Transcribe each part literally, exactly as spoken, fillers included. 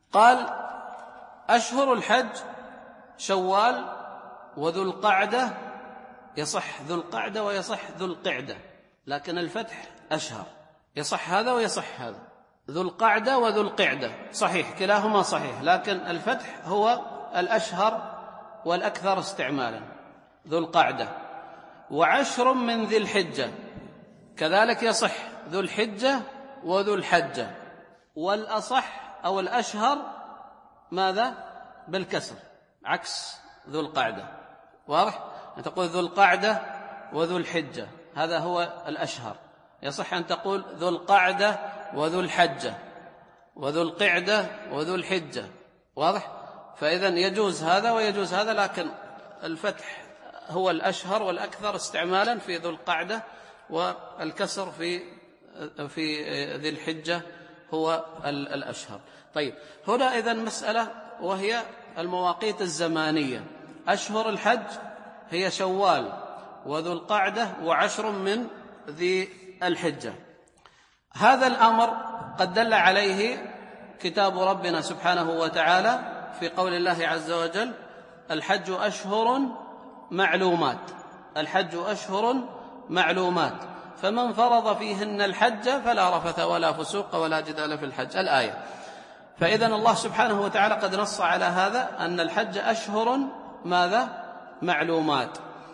قال أشهر الحج شوال وذو القعدة، يصح ذو القعدة ويصح ذو القعدة، لكن الفتح أشهر، يصح هذا ويصح هذا، ذو القعدة وذو القعدة صحيح، كلاهما صحيح، لكن الفتح هو الأشهر والأكثر استعمالا، ذو القعدة. وعشر من ذي الحجة كذلك يصح ذو الحجة وذو الحجة، والأصح أو الأشهر ماذا؟ بالكسر، عكس ذو القعدة. واضح؟ أن تقول ذو القعدة وذو الحجة، هذا هو الأشهر. يصح أن تقول ذو القعدة وذو الحجة، وذو القعدة وذو الحجة. واضح؟ فإذا يجوز هذا ويجوز هذا، لكن الفتح هو الأشهر والأكثر استعمالا في ذو القعدة، والكسر في في ذي الحجة هو الأشهر. طيب، هنا إذن مسألة وهي المواقيت الزمانية. أشهر الحج هي شوال وذو القعدة وعشر من ذي الحجة. هذا الأمر قد دل عليه كتاب ربنا سبحانه وتعالى في قول الله عز وجل: الحج أشهر معلومات، الحج أشهر معلومات، فمن فرض فيهن الحج فلا رفث ولا فسوق ولا جدال في الحج، الآية. فإذا الله سبحانه وتعالى قد نص على هذا أن الحج أشهر ماذا؟ معلومات.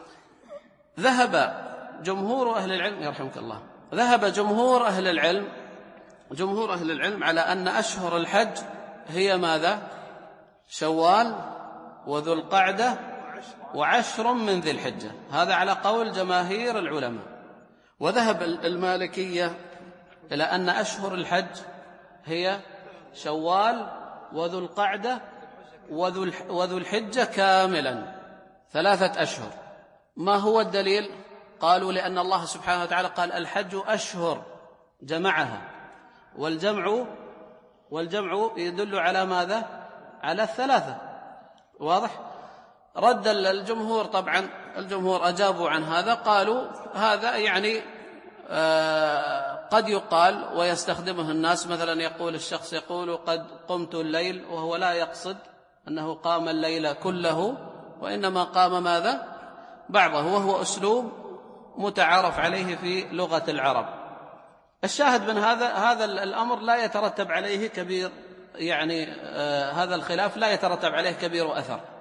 ذهب جمهور أهل العلم يرحمك الله ذهب جمهور أهل العلم جمهور أهل العلم على أن أشهر الحج هي ماذا؟ شوال وذو القعدة وعشر من ذي الحجة، هذا على قول جماهير العلماء. وذهب المالكية إلى أن أشهر الحج هي شوال وذو القعدة وذو الحجة كاملا، ثلاثة أشهر. ما هو الدليل؟ قالوا لأن الله سبحانه وتعالى قال: الحج أشهر، جمعها، والجمع والجمع يدل على ماذا؟ على الثلاثة. واضح؟ رد الجمهور، طبعا الجمهور أجابوا عن هذا، قالوا هذا يعني آه قد يقال ويستخدمه الناس، مثلا يقول الشخص يقول قد قمت الليل، وهو لا يقصد أنه قام الليل كله، وإنما قام ماذا؟ بعضه، وهو أسلوب متعارف عليه في لغة العرب. الشاهد من هذا هذا الأمر لا يترتب عليه كبير، يعني آه هذا الخلاف لا يترتب عليه كبير أثر،